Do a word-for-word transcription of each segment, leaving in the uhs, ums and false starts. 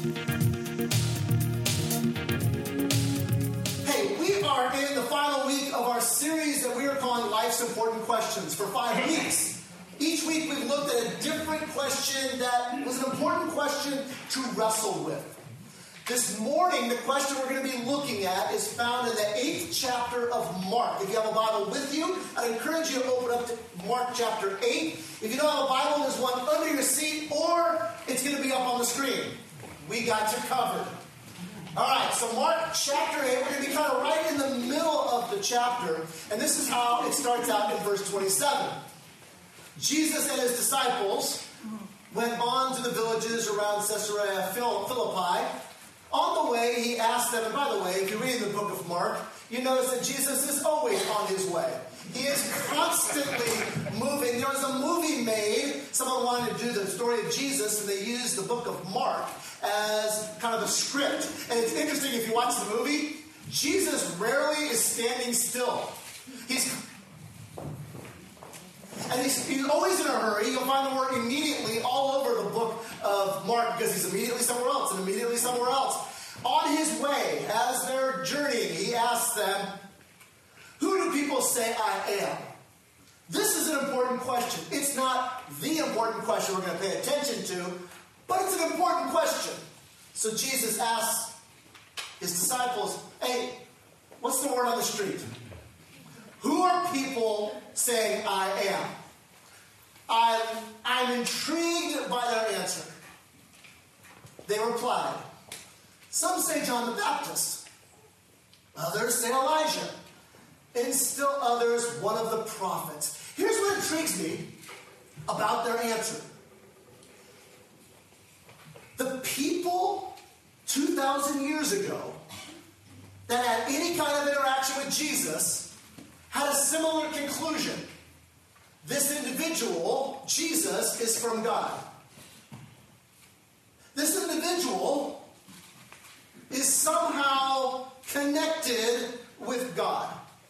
Hey, we are in the final week of our series that we are calling Life's Important Questions for five weeks. Each week we've looked at a different question that was an important question to wrestle with. This morning, the question we're going to be looking at is found in the eighth chapter of Mark. If you have a Bible with you, I encourage you to open up to Mark chapter eight. If you don't have a Bible, there's one under your seat, or it's going to be up on the screen. We got you covered. All right, so Mark chapter eight, we're going to be kind of right in the middle of the chapter, and this is how it starts out in verse twenty-seven. Jesus and his disciples went on to the villages around Caesarea Philippi. On the way, he asked them, and by the way, if you read the book of Mark, you notice that Jesus is always on his way. He is constantly moving. There was a movie made. Someone wanted to do the story of Jesus, and they used the book of Mark as kind of a script. And it's interesting, if you watch the movie, Jesus rarely is standing still. He's And he's, he's always in a hurry. You'll find the word immediately all over the book of Mark because he's immediately somewhere else and immediately somewhere else. On his way, as they're journeying, he asks them, who do people say I am? This is an important question. It's not the important question we're going to pay attention to, but it's an important question. So Jesus asks his disciples, hey, what's the word on the street? Who are people saying I am? I'm, I'm intrigued by their answer. They replied, some say John the Baptist, others say Elijah, and still others one of the prophets. Here's what intrigues me about their answer. The people two thousand years ago that had any kind of interaction with Jesus had a similar conclusion. This individual, Jesus, is from God. This individual is somehow connected with God.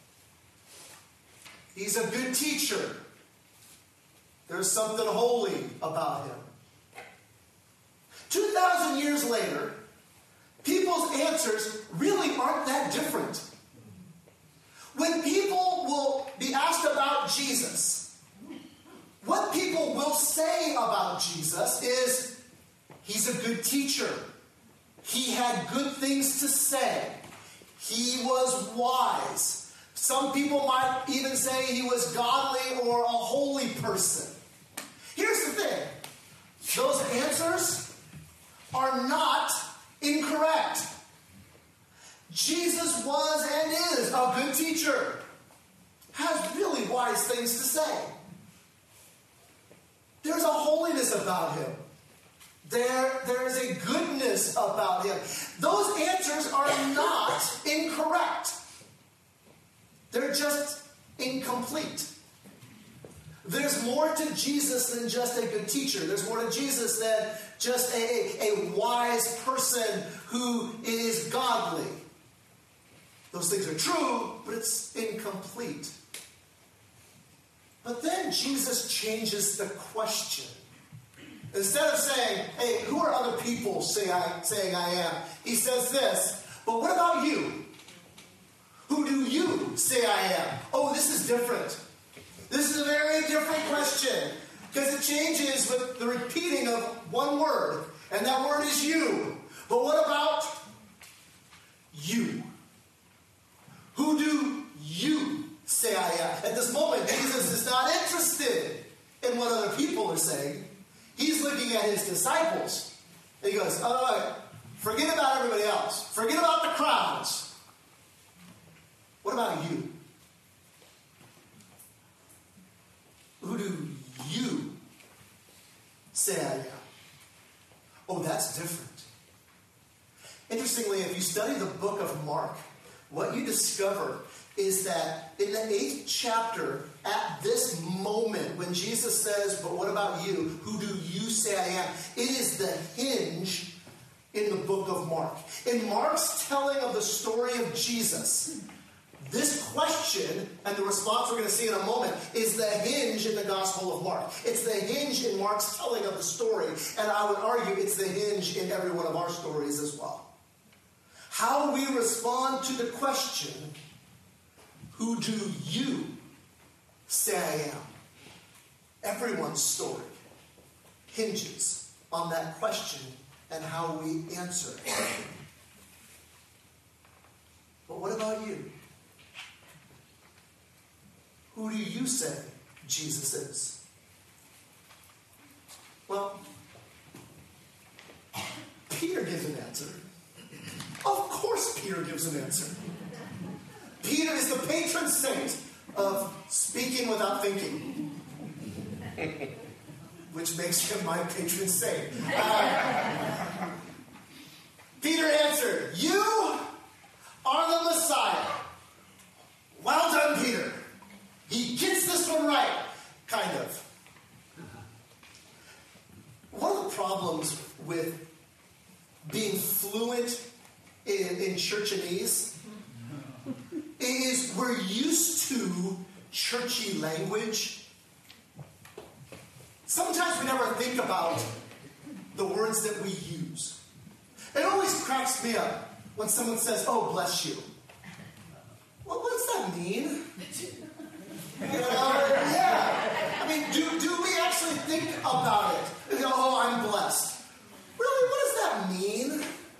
He's a good teacher. There's something holy about him. two thousand years later, people's answers really aren't that different. When people will be asked about Jesus, what people will say about Jesus is, he's a good teacher. He had good things to say. He was wise. Some people might even say he was godly or a holy person. Here's the thing. Those answers are not incorrect. Jesus was and is a good teacher. Has really wise things to say. There's a holiness about him. There, there is a goodness about him. Those answers are not incorrect. They're just incomplete. There's more to Jesus than just a good teacher. There's more to Jesus than just a, a, a wise person who is godly. Those things are true, but it's incomplete. But then Jesus changes the question. Instead of saying, hey, who are other people say I, saying I am? He says this, but what about you? Who do you say I am? Oh, this is different. This is a very different question because it changes with the repeating of one word, and that word is you. But what about you? Who do you say I am? At this moment, Jesus is not interested in what other people are saying. He's looking at his disciples. And he goes, all right, forget about everybody else. Forget about the crowds. What about you? Who do you say I am? Oh, that's different. Interestingly, if you study the book of Mark, what you discover is that in the eighth chapter, at this moment, when Jesus says, but what about you? Who do you say I am? It is the hinge in the book of Mark. In Mark's telling of the story of Jesus, This question, and the response we're going to see in a moment, is the hinge in the Gospel of Mark. It's the hinge in Mark's telling of the story, and I would argue it's the hinge in every one of our stories as well. How we respond to the question, who do you say I am? Everyone's story hinges on that question and how we answer it. But what about you? Who do you say Jesus is? Well, Peter gives an answer. Of course Peter gives an answer. Peter is the patron saint of speaking without thinking, which makes him my patron saint. Uh, Peter answered, "You are the Messiah." Well done, Peter. He gets this one right, kind of. One of the problems with being fluent in, in churchanese is we're used to churchy language. Sometimes we never think about the words that we use. It always cracks me up when someone says, "Oh, bless you." Well, what does that mean? You know, yeah. I mean, do, do we actually think about it? You go, "Oh, I'm blessed." Really, what does that mean?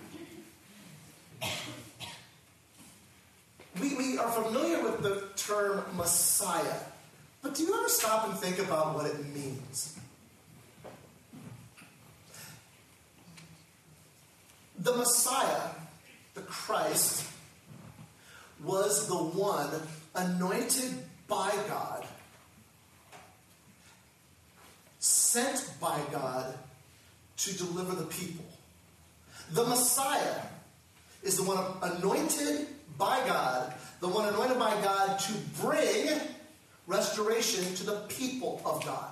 We, we are familiar with the term Messiah, but do you ever stop and think about what it means? The Messiah, the Christ, was the one anointed by God, sent by God to deliver the people. The Messiah is the one anointed by God, the one anointed by God to bring restoration to the people of God.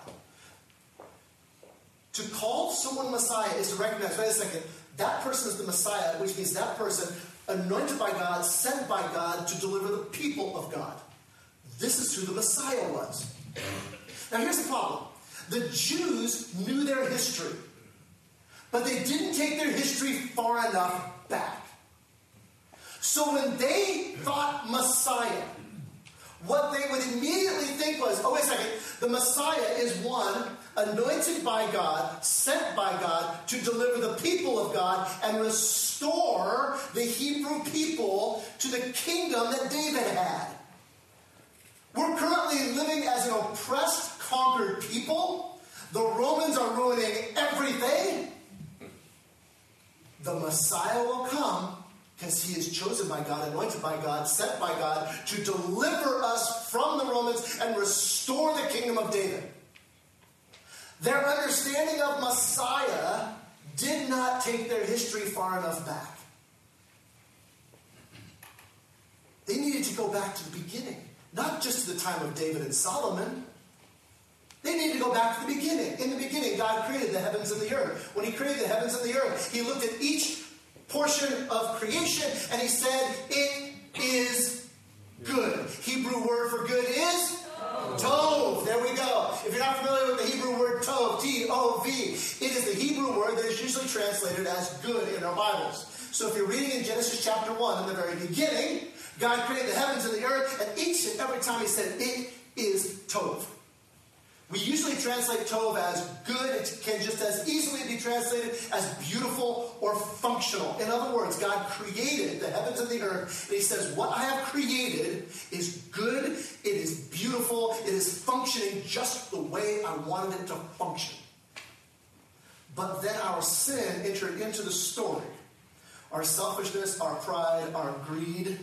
To call someone Messiah is to recognize, wait a second, that person is the Messiah, which means that person anointed by God, sent by God to deliver the people of God. This is who the Messiah was. Now here's the problem. The Jews knew their history, but they didn't take their history far enough back. So when they thought Messiah, what they would immediately think was, oh, wait a second, the Messiah is one anointed by God, sent by God to deliver the people of God and restore the Hebrew people to the kingdom that David had. We're currently living as an oppressed, conquered people. The Romans are ruining everything. The Messiah will come because he is chosen by God, anointed by God, sent by God to deliver us from the Romans and restore the kingdom of David. Their understanding of Messiah did not take their history far enough back. They needed to go back to the beginning, not just to the time of David and Solomon. They needed to go back to the beginning. In the beginning, God created the heavens and the earth. When he created the heavens and the earth, he looked at each portion of creation and he said, it is good. Hebrew word for good is tov. There we go. If you're not familiar with the Hebrew word tov, T O V, it is the Hebrew word that is usually translated as good in our Bibles. So if you're reading in Genesis chapter one, in the very beginning, God created the heavens and the earth, and each and every time he said, it is tov. We usually translate tov as good. It can just as easily be translated as beautiful or functional. In other words, God created the heavens and the earth, and he says, what I have created is good, it is beautiful, it is functioning just the way I wanted it to function. But then our sin entered into the story. Our selfishness, our pride, our greed,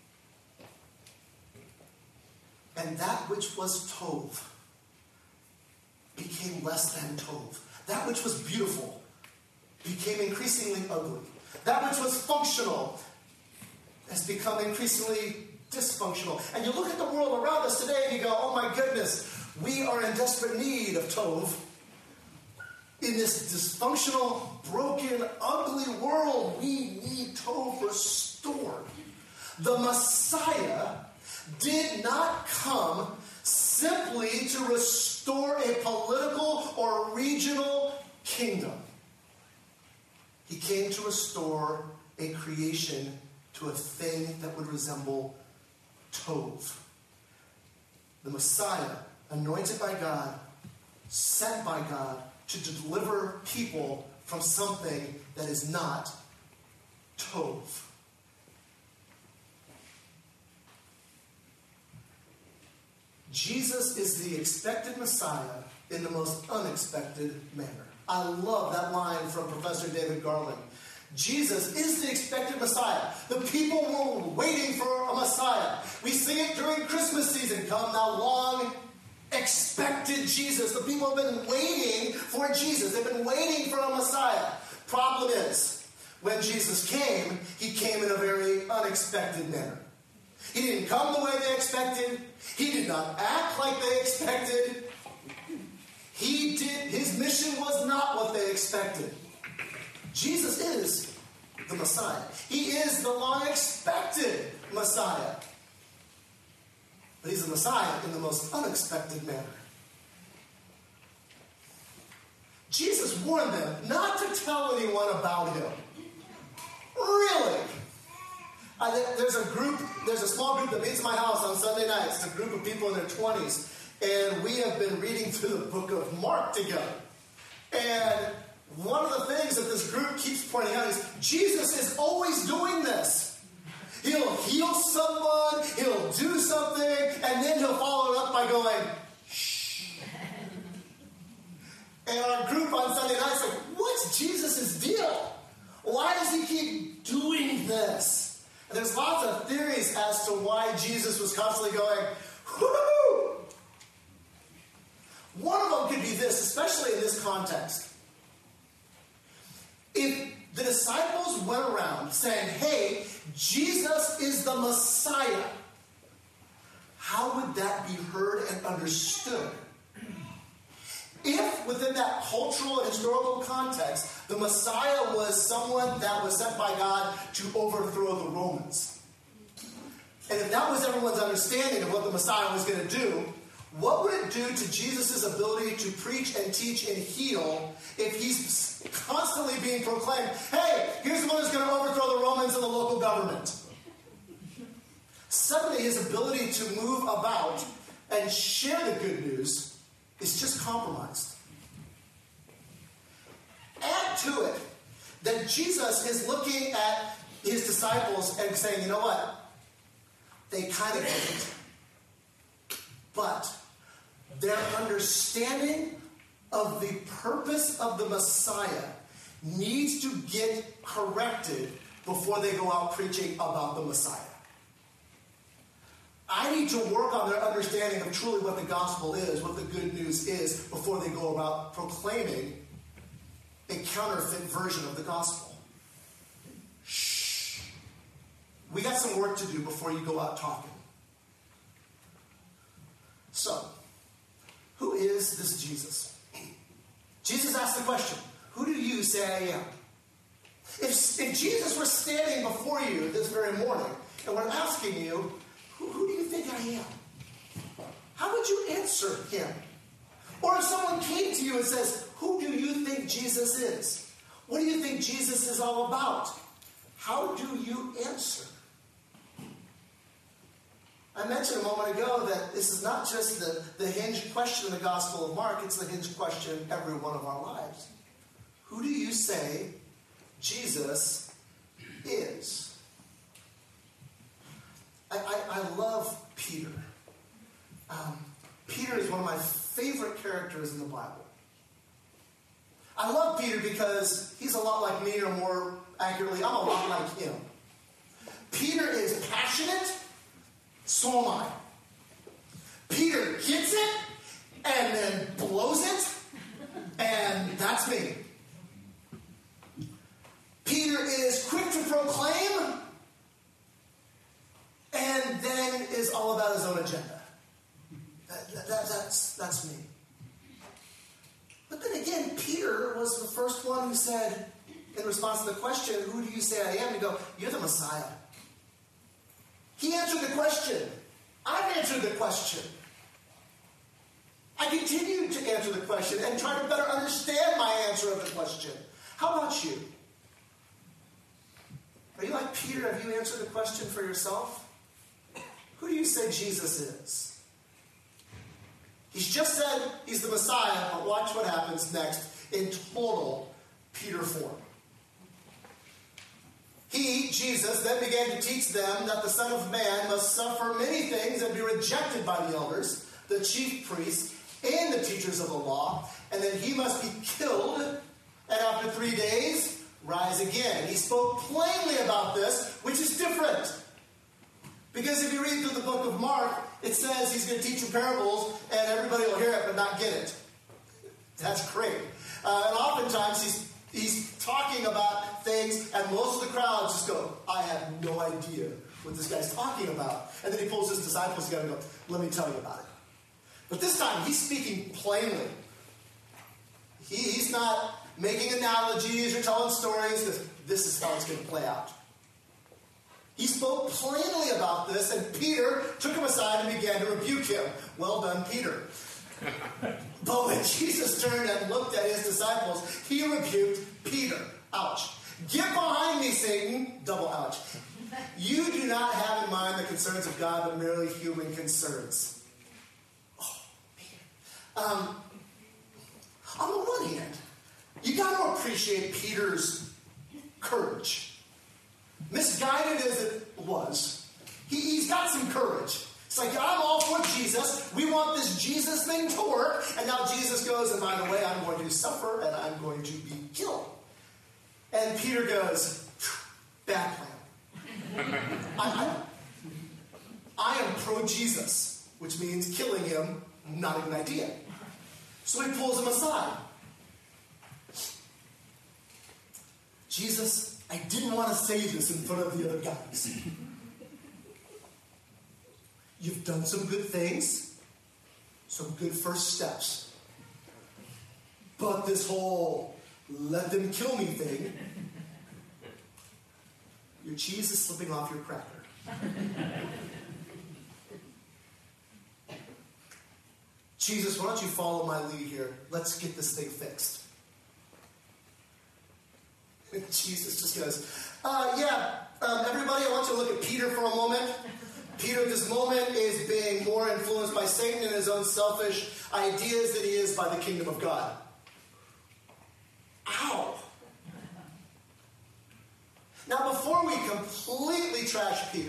and that which was tov became less than tov. That which was beautiful became increasingly ugly. That which was functional has become increasingly dysfunctional. And you look at the world around us today and you go, oh my goodness, we are in desperate need of tov. In this dysfunctional, broken, ugly world, we need tov restored. The Messiah did not come simply to restore a political or regional kingdom. He came to restore a creation to a thing that would resemble Tov. The Messiah, anointed by God, sent by God to deliver people from something that is not Tov. Jesus is the expected Messiah in the most unexpected manner. I love that line from Professor David Garland. Jesus is the expected Messiah. The people were waiting for a Messiah. We sing it during Christmas season. Come thou long expected Jesus. The people have been waiting for Jesus. They've been waiting for a Messiah. Problem is, when Jesus came, he came in a very unexpected manner. He didn't come the way they expected. He did not act like they expected. He did, his mission was not what they expected. Jesus is the Messiah. He is the long-expected Messiah. But he's the Messiah in the most unexpected manner. Jesus warned them not to tell anyone about him. Really? Uh, there's a group, there's a small group that meets in my house on Sunday nights. It's a group of people in their twenties. And we have been reading through the book of Mark together. And one of the things that this group keeps pointing out is Jesus is always doing this. He'll heal someone, he'll do something, and then he'll follow it up by going, shh. And our group on Sunday nights like, what's Jesus' deal? Why does he keep doing this? And there's lots of theories as to why Jesus was constantly going, whoo! One of them could be this, especially in this context. If the disciples went around saying, hey, Jesus is the Messiah, how would that be heard and understood? If, within that cultural and historical context, the Messiah was someone that was sent by God to overthrow the Romans. And if that was everyone's understanding of what the Messiah was going to do, what would it do to Jesus' ability to preach and teach and heal if he's constantly being proclaimed, hey, here's the one who's going to overthrow the Romans and the local government? Suddenly his ability to move about and share the good news is just compromised. Add to it that Jesus is looking at his disciples and saying, you know what? They kind of get it. But their understanding of the purpose of the Messiah needs to get corrected before they go out preaching about the Messiah. I need to work on their understanding of truly what the gospel is, what the good news is, before they go about proclaiming a counterfeit version of the gospel. Shh. We got some work to do before you go out talking. So, who is this Jesus? Jesus asked the question, who do you say I am? If, if Jesus were standing before you this very morning and we're asking you, who, who do you think I am? How would you answer him? Or if someone came to you and says, who do you think Jesus is? What do you think Jesus is all about? How do you answer? I mentioned a moment ago that this is not just the, the hinged question in the Gospel of Mark, it's the hinged question in every one of our lives. Who do you say Jesus is? I, I, I love Peter. Um, Peter is one of my favorite characters in the Bible. I love Peter because he's a lot like me, or more accurately, I'm a lot like him. Peter is passionate, so am I. Peter gets it and then blows it, and that's me. Peter is quick to proclaim and then is all about his own agenda. That, that, that's, that's me. But then again, Peter was the first one who said, in response to the question, who do you say I am? To go, you're the Messiah. He answered the question. I've answered the question. I continue to answer the question and try to better understand my answer of the question. How about you? Are you like Peter? Have you answered the question for yourself? Who do you say Jesus is? He's just said he's the Messiah, but watch what happens next in total Peter form. He, Jesus, then began to teach them that the Son of Man must suffer many things and be rejected by the elders, the chief priests, and the teachers of the law, and that he must be killed, and after three days, rise again. He spoke plainly about this, which is different. Because if you read through the book of Mark, it says he's going to teach in parables, and everybody will hear it but not get it. That's great. Uh, and oftentimes he's he's talking about things, and most of the crowd just go, I have no idea what this guy's talking about. And then he pulls his disciples together and goes, let me tell you about it. But this time, he's speaking plainly. He, he's not making analogies or telling stories. This is how it's going to play out. He spoke plainly about this, and Peter took him aside and began to rebuke him. Well done, Peter. But when Jesus turned and looked at his disciples, he rebuked Peter. Ouch. Get behind me, Satan. Double ouch. You do not have in mind the concerns of God, but merely human concerns. Oh, man. Um, on the one hand, you got to appreciate Peter's courage. Misguided as it was, he, he's got some courage. It's like, I'm all for Jesus. We want this Jesus thing to work. And now Jesus goes, and by the way, I'm going to suffer and I'm going to be killed. And Peter goes, bad plan. I, I, I am pro-Jesus, which means killing him, not a good idea. So he pulls him aside. Jesus, I didn't want to say this in front of the other guys. You've done some good things, some good first steps. But this whole let them kill me thing, your cheese is slipping off your cracker. Jesus, why don't you follow my lead here? Let's get this thing fixed. And Jesus just goes, uh, yeah, um, everybody, I want you to look at Peter for a moment. Peter at this moment is being more influenced by Satan and his own selfish ideas than he is by the kingdom of God. Ow. Now, before we completely trash Peter,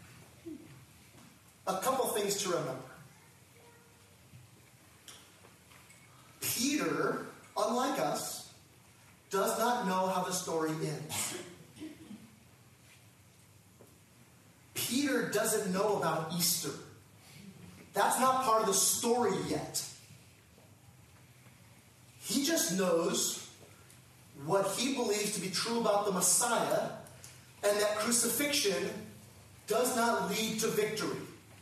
a couple things to remember. Peter, unlike us, does not know how the story ends. Peter doesn't know about Easter. That's not part of the story yet. He just knows what he believes to be true about the Messiah, and that crucifixion does not lead to victory.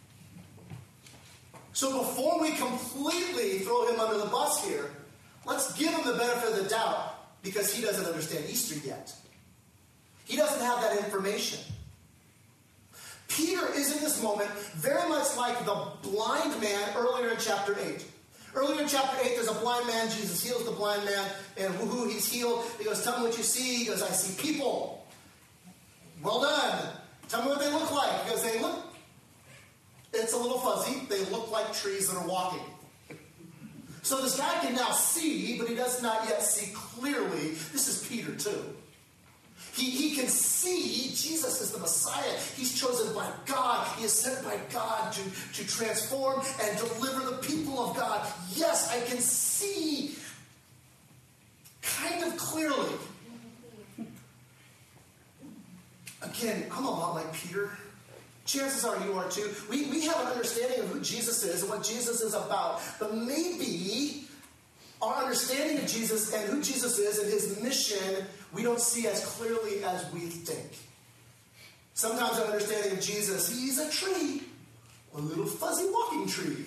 So before we completely throw him under the bus here, let's give him the benefit of the doubt, because he doesn't understand Easter yet. He doesn't have that information. Peter is in this moment very much like the blind man earlier in chapter eight. Earlier in chapter eight, there's a blind man. Jesus heals the blind man, and whoo-hoo, he's healed. He goes, tell me what you see. He goes, I see people. Well done. Tell me what they look like. He goes, they look, it's a little fuzzy. They look like trees that are walking. So this guy can now see, but he does not yet see clearly. This is Peter too. He, he can see Jesus is the Messiah. He's chosen by God. He is sent by God to, to transform and deliver the people of God. Yes, I can see kind of clearly. Again, I'm a lot like Peter. Chances are you are too. We, we have an understanding of who Jesus is and what Jesus is about. But maybe our understanding of Jesus and who Jesus is and his mission, we don't see as clearly as we think. Sometimes our understanding of Jesus, he's a tree, a little fuzzy walking tree.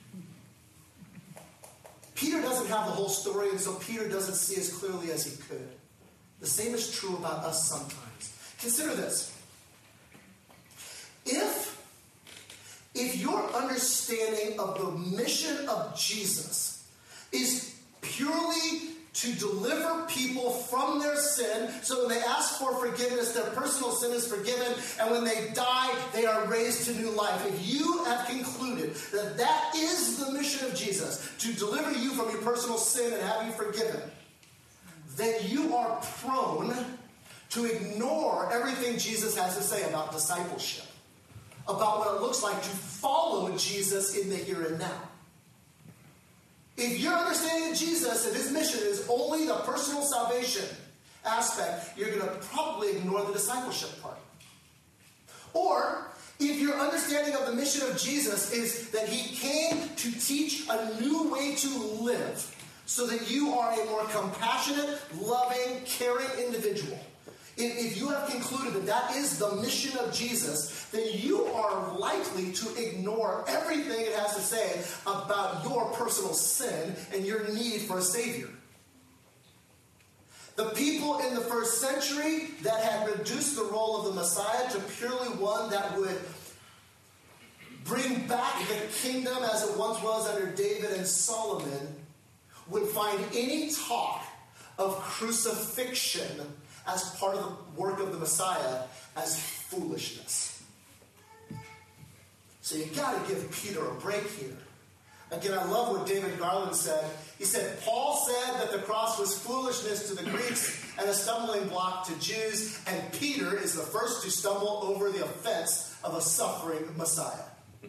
Peter doesn't have the whole story, and so Peter doesn't see as clearly as he could. The same is true about us sometimes. Consider this. If, if your understanding of the mission of Jesus is purely to deliver people from their sin, so when they ask for forgiveness, their personal sin is forgiven, and when they die, they are raised to new life. If you have concluded that that is the mission of Jesus, to deliver you from your personal sin and have you forgiven, then you are prone to ignore everything Jesus has to say about discipleship, about what it looks like to follow Jesus in the here and now. If your understanding of Jesus and his mission is only the personal salvation aspect, you're going to probably ignore the discipleship part. Or, if your understanding of the mission of Jesus is that he came to teach a new way to live so that you are a more compassionate, loving, caring individual, if you have concluded that that is the mission of Jesus, then you are likely to ignore everything it has to say about your personal sin and your need for a Savior. The people in the first century that had reduced the role of the Messiah to purely one that would bring back the kingdom as it once was under David and Solomon would find any talk of crucifixion as part of the work of the Messiah as foolishness. So you got to give Peter a break here. Again, I love what David Garland said. He said, Paul said that the cross was foolishness to the Greeks and a stumbling block to Jews, and Peter is the first to stumble over the offense of a suffering Messiah.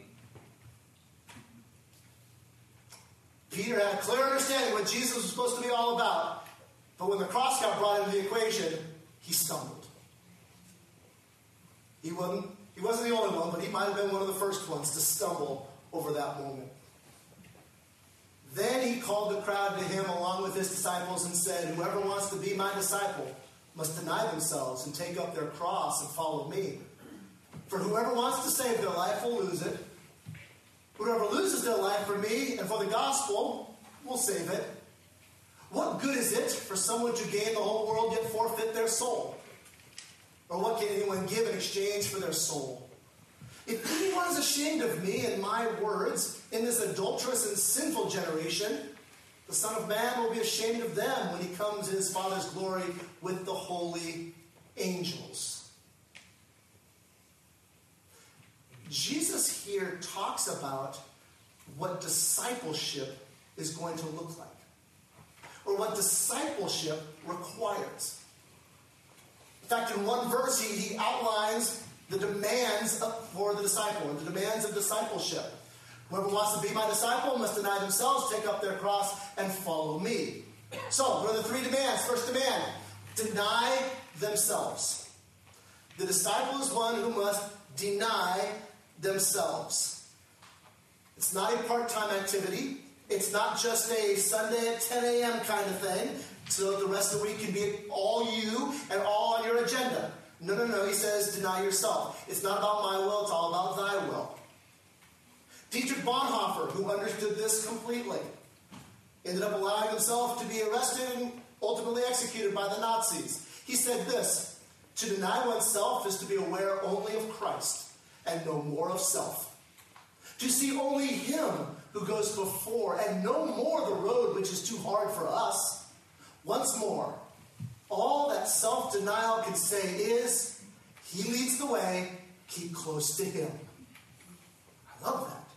Peter had a clear understanding of what Jesus was supposed to be all about. But when the cross got brought into the equation, he stumbled. He wasn't, he wasn't the only one, but he might have been one of the first ones to stumble over that moment. Then he called the crowd to him along with his disciples and said, whoever wants to be my disciple must deny themselves and take up their cross and follow me. For whoever wants to save their life will lose it. Whoever loses their life for me and for the gospel will save it. What good is it for someone to gain the whole world yet forfeit their soul? Or what can anyone give in exchange for their soul? If anyone is ashamed of me and my words in this adulterous and sinful generation, the Son of Man will be ashamed of them when he comes in his Father's glory with the holy angels. Jesus here talks about what discipleship is going to look like, or what discipleship requires. In fact, in one verse, he, he outlines the demands of, for the disciple, and the demands of discipleship. Whoever wants to be my disciple must deny themselves, take up their cross, and follow me. So, what are the three demands? First demand, deny themselves. The disciple is one who must deny themselves. It's not a part-time activity. It's not just a Sunday at ten a.m. kind of thing, so the rest of the week can be all you and all on your agenda. No, no, no, he says deny yourself. It's not about my will, it's all about thy will. Dietrich Bonhoeffer, who understood this completely, ended up allowing himself to be arrested and ultimately executed by the Nazis. He said this, to deny oneself is to be aware only of Christ and no more of self. To see only him who goes before and no more the road which is too hard for us. Once more, all that self-denial can say is, he leads the way, keep close to him. I love that.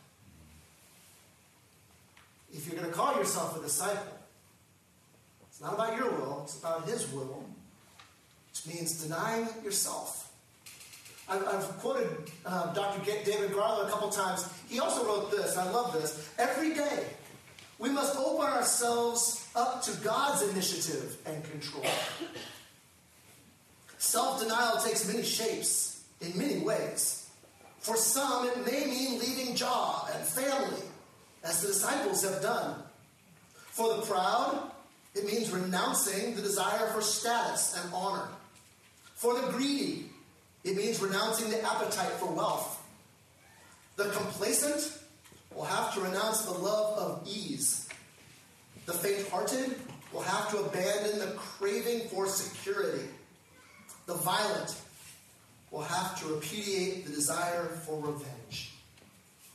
If you're going to call yourself a disciple, it's not about your will, it's about his will, which means denying yourself. I've, I've quoted uh, Doctor David Garland a couple times. He also wrote this, I love this. Every day, we must open ourselves up to God's initiative and control. Self-denial takes many shapes in many ways. For some, it may mean leaving job and family, as the disciples have done. For the proud, it means renouncing the desire for status and honor. For the greedy, it means renouncing the appetite for wealth. The complacent will have to renounce the love of ease. The faint-hearted will have to abandon the craving for security. The violent will have to repudiate the desire for revenge.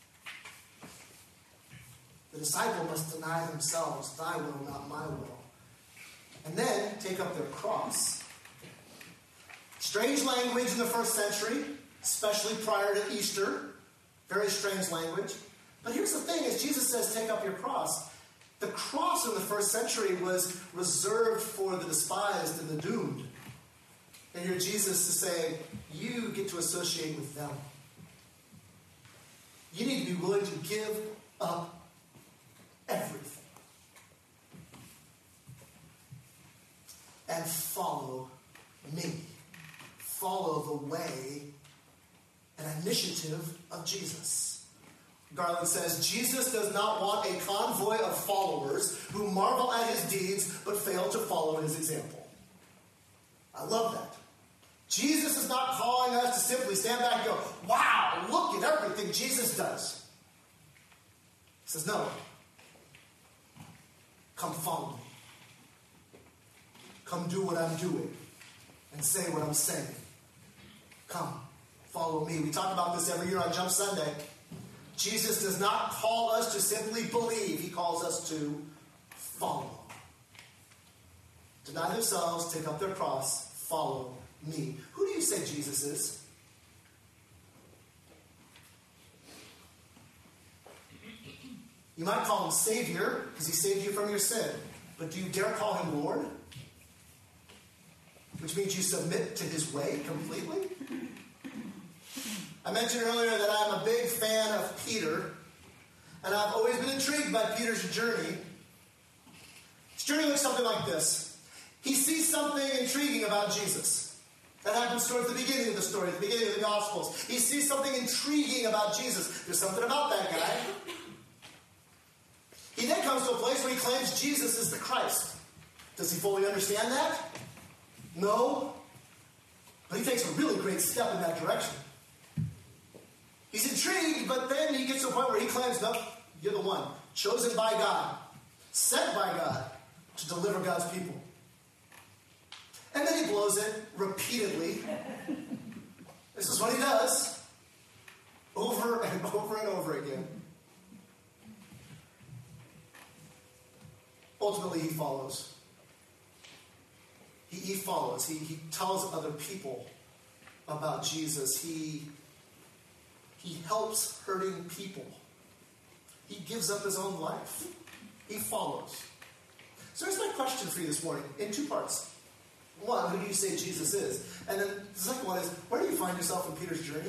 The disciple must deny themselves, thy will, not my will. And then take up their cross. Strange language in the first century, especially prior to Easter. Very strange language. But here's the thing, as Jesus says, take up your cross. The cross in the first century was reserved for the despised and the doomed. And here Jesus is saying, you get to associate with them. You need to be willing to give up everything. And follow me. Follow the way and initiative of Jesus. Garland says, Jesus does not want a convoy of followers who marvel at his deeds but fail to follow his example. I love that. Jesus is not calling us to simply stand back and go, wow, look at everything Jesus does. He says, no. Come follow me. Come do what I'm doing and say what I'm saying. Come, follow me. We talk about this every year on Jump Sunday. Jesus does not call us to simply believe. He calls us to follow. Deny themselves, take up their cross, follow me. Who do you say Jesus is? You might call him Savior because he saved you from your sin. But do you dare call him Lord? Which means you submit to his way completely? I mentioned earlier that I'm a big fan of Peter. And I've always been intrigued by Peter's journey. His journey looks something like this. He sees something intriguing about Jesus. That happens towards the beginning of the story, the beginning of the Gospels. He sees something intriguing about Jesus. There's something about that guy. He then comes to a place where he claims Jesus is the Christ. Does he fully understand that? No. But he takes a really great step in that direction. He's intrigued, but then he gets to a point where he claims, no, you're the one. Chosen by God. Sent by God to deliver God's people. And then he blows it repeatedly. This is what he does. Over and over and over again. Ultimately, he follows. He, he follows. He, he tells other people about Jesus. He, he helps hurting people. He gives up his own life. He follows. So here's my question for you this morning in two parts. One, who do you say Jesus is? And then the second one is, where do you find yourself in Peter's journey?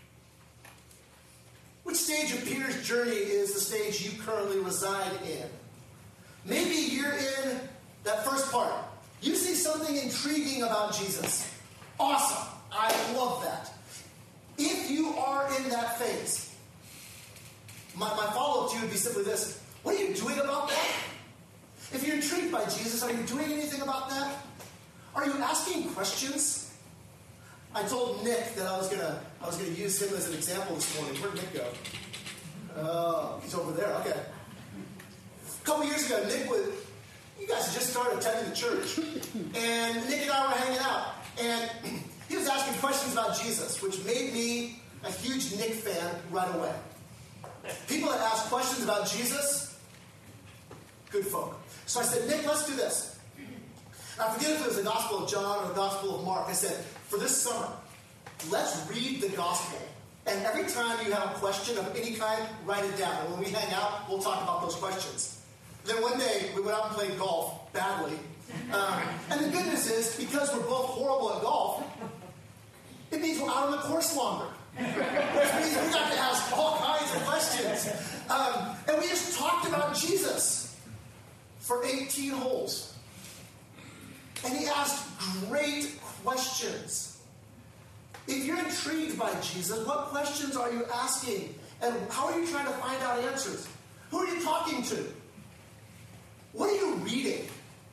Which stage of Peter's journey is the stage you currently reside in? Maybe you're in that first part. You see something intriguing about Jesus. Awesome. I love that. If you are in that phase, my, my follow-up to you would be simply this. What are you doing about that? If you're intrigued by Jesus, are you doing anything about that? Are you asking questions? I told Nick that I was gonna I was gonna use him as an example this morning. Where'd Nick go? Oh, he's over there. Okay. A couple years ago, Nick was, you guys had just started attending the church, and Nick and I were hanging out, and he was asking questions about Jesus, which made me a huge Nick fan right away. People that ask questions about Jesus, good folk. So I said, Nick, let's do this. And I forget if it was the Gospel of John or the Gospel of Mark. I said, for this summer, let's read the Gospel. And every time you have a question of any kind, write it down. And when we hang out, we'll talk about those questions. Then one day, we went out and played golf, badly. Um, and the good news is, because we're both horrible at golf, it means we're out on the course longer. Which means we got to ask all kinds of questions. Um, and we just talked about Jesus for eighteen holes. And he asked great questions. If you're intrigued by Jesus, what questions are you asking? And how are you trying to find out answers? Who are you talking to? What are you reading?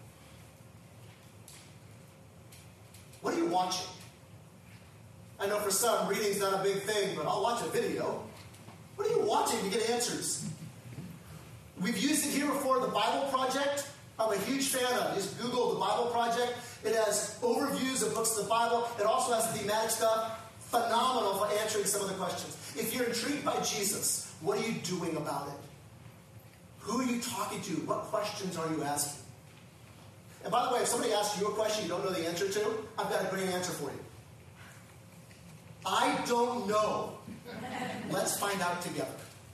What are you watching? I know for some, reading's not a big thing, but I'll watch a video. What are you watching to get answers? We've used it here before, the Bible Project. I'm a huge fan of it. Just Google the Bible Project. It has overviews of books of the Bible. It also has thematic stuff. Phenomenal for answering some of the questions. If you're intrigued by Jesus, what are you doing about it? Who are you talking to? What questions are you asking? And by the way, if somebody asks you a question you don't know the answer to, I've got a great answer for you. I don't know. Let's find out together.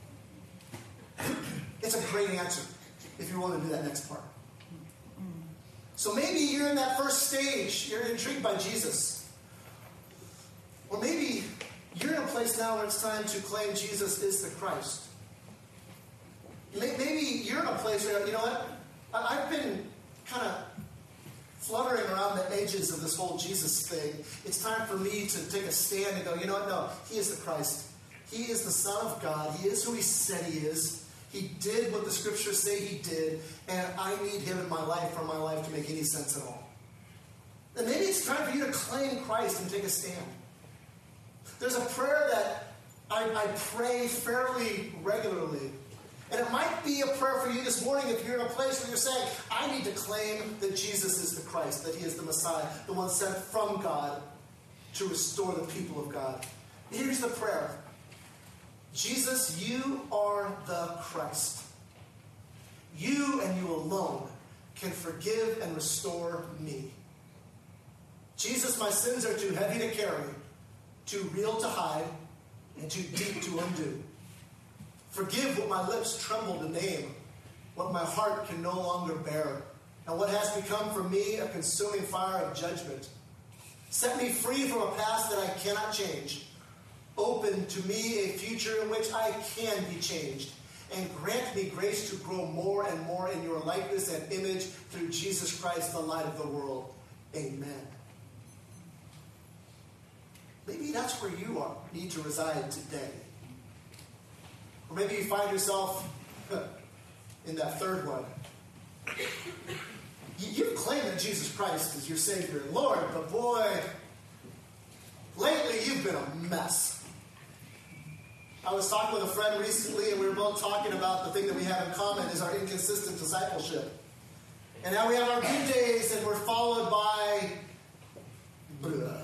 It's a great answer if you want to do that next part. So maybe you're in that first stage. You're intrigued by Jesus. Or maybe you're in a place now where it's time to claim Jesus is the Christ. Maybe you're in a place where, you know what? I've been kind of fluttering around the edges of this whole Jesus thing. It's time for me to take a stand and go, you know what? No, he is the Christ. He is the Son of God. He is who he said he is. He did what the scriptures say he did, and I need him in my life for my life to make any sense at all. And maybe it's time for you to claim Christ and take a stand. There's a prayer that I, I pray fairly regularly. And it might be a prayer for you this morning if you're in a place where you're saying, I need to claim that Jesus is the Christ, that he is the Messiah, the one sent from God to restore the people of God. Here's the prayer. Jesus, you are the Christ. You and you alone can forgive and restore me. Jesus, my sins are too heavy to carry, too real to hide, and too deep to undo. Forgive what my lips tremble to name, what my heart can no longer bear, and what has become for me a consuming fire of judgment. Set me free from a past that I cannot change. Open to me a future in which I can be changed. And grant me grace to grow more and more in your likeness and image through Jesus Christ, the light of the world. Amen. Maybe that's where you are, need to reside today. Or maybe you find yourself in that third one. You've claimed that Jesus Christ is your Savior and Lord, but boy, lately you've been a mess. I was talking with a friend recently, and we were both talking about the thing that we have in common is our inconsistent discipleship. And now we have our good days, and we're followed by blah.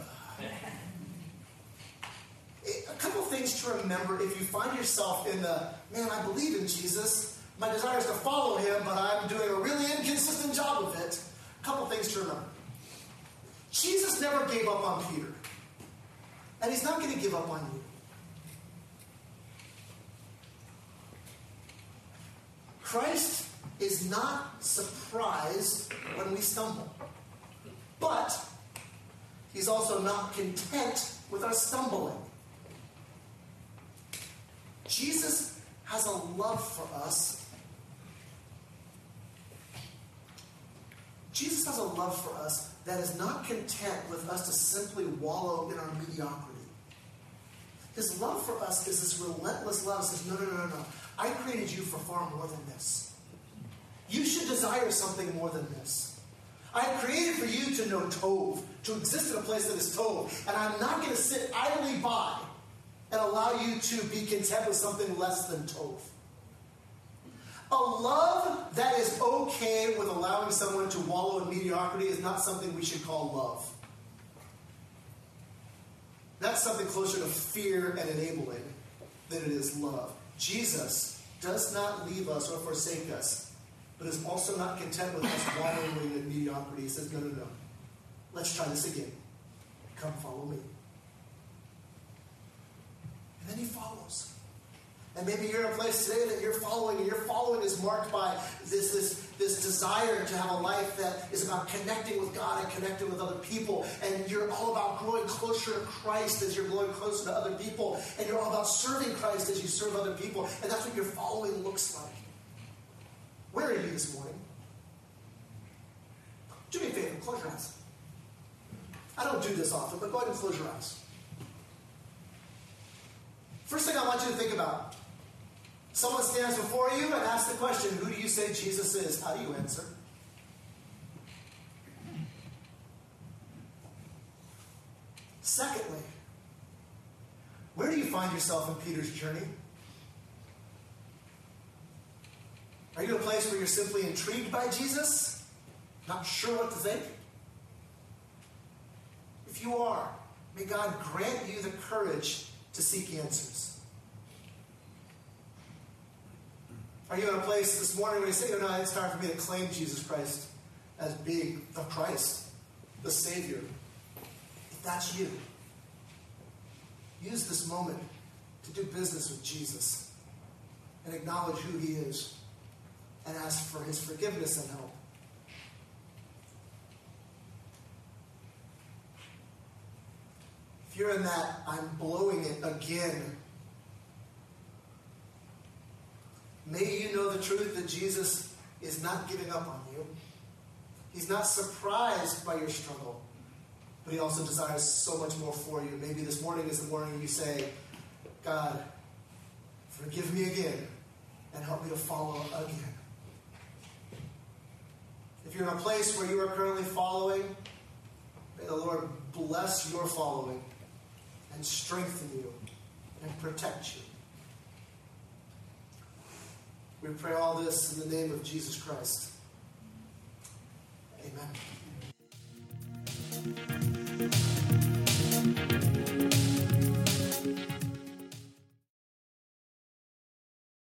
A couple things to remember if you find yourself in the, man, I believe in Jesus. My desire is to follow him, but I'm doing a really inconsistent job of it. A couple things to remember. Jesus never gave up on Peter. And he's not going to give up on you. Christ is not surprised when we stumble. But he's also not content with our stumbling. Jesus has a love for us. Jesus has a love for us that is not content with us to simply wallow in our mediocrity. His love for us is this relentless love. It says, no, no, no, no, no. I created you for far more than this. You should desire something more than this. I have created for you to know Tov, to exist in a place that is Tov. And I'm not going to sit idly by and allow you to be content with something less than Tov. A love that is okay with allowing someone to wallow in mediocrity is not something we should call love. That's something closer to fear and enabling than it is love. Jesus does not leave us or forsake us, but is also not content with us wallowing in mediocrity. He says, no, no, no. Let's try this again. Come follow me. And then he follows. And maybe you're in a place today that you're following, and your following is marked by this, this, this desire to have a life that is about connecting with God and connecting with other people. And you're all about growing closer to Christ as you're growing closer to other people. And you're all about serving Christ as you serve other people. And that's what your following looks like. Where are you this morning? Do me a favor, close your eyes. I don't do this often, but go ahead and close your eyes. First thing I want you to think about. Someone stands before you and asks the question, who do you say Jesus is? How do you answer? Secondly, where do you find yourself in Peter's journey? Are you in a place where you're simply intrigued by Jesus? Not sure what to think? If you are, may God grant you the courage to seek answers. Are you in a place this morning where you say, oh, no, it's time for me to claim Jesus Christ as being the Christ, the Savior? If that's you, use this moment to do business with Jesus and acknowledge who he is and ask for his forgiveness and help. If you're in that, I'm blowing it again, may you know the truth that Jesus is not giving up on you. He's not surprised by your struggle, but he also desires so much more for you. Maybe this morning is the morning you say, God, forgive me again and help me to follow again. If you're in a place where you are currently following, may the Lord bless your following and strengthen you and protect you. We pray all this in the name of Jesus Christ. Amen.